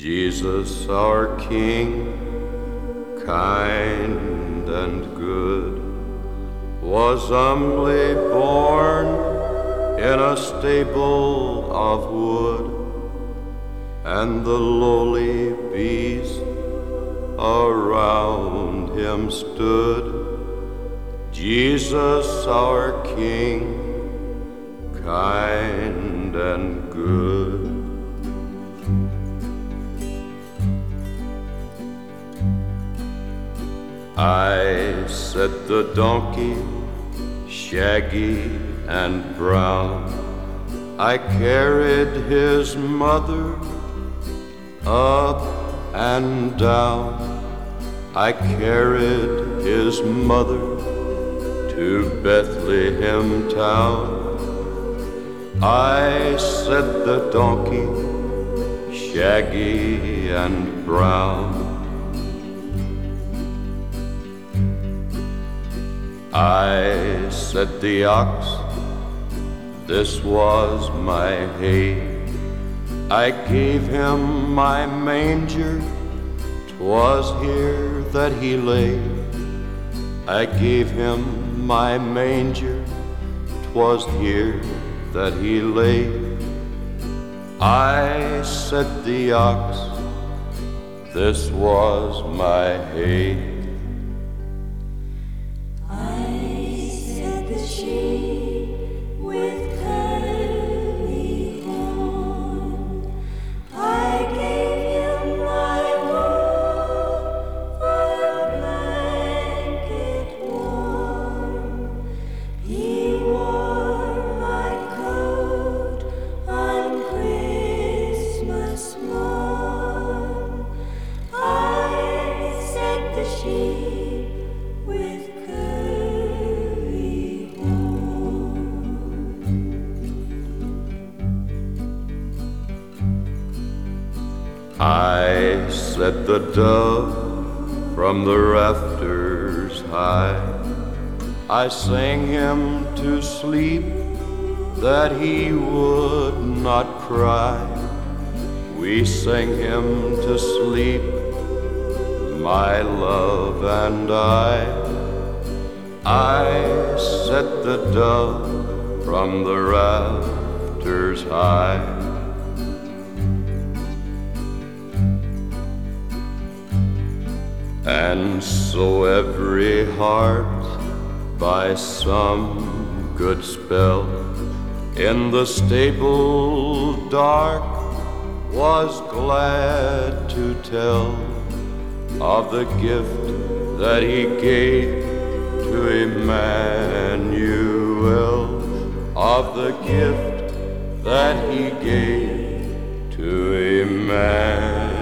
Jesus our King, kind and good, was humbly born in a stable of wood, and the lowly beast around him stood. Jesus our King, kind and good. I set the donkey, shaggy and brown. I carried his mother up and down. I carried his mother to Bethlehem town. I set the donkey, shaggy and brown. I set the ox, this was my hay. I gave him my manger, 'twas here that he lay. I gave him my manger, 'twas here that he lay. I set the ox, this was my hay. I set the dove from the rafters high. I sang him to sleep that he would not cry. We sang him to sleep, my love and I. I set the dove from the rafters high. And so every heart, by some good spell, in the stable dark, was glad to tell of the gift that he gave to Emmanuel, of the gift that he gave to Emmanuel.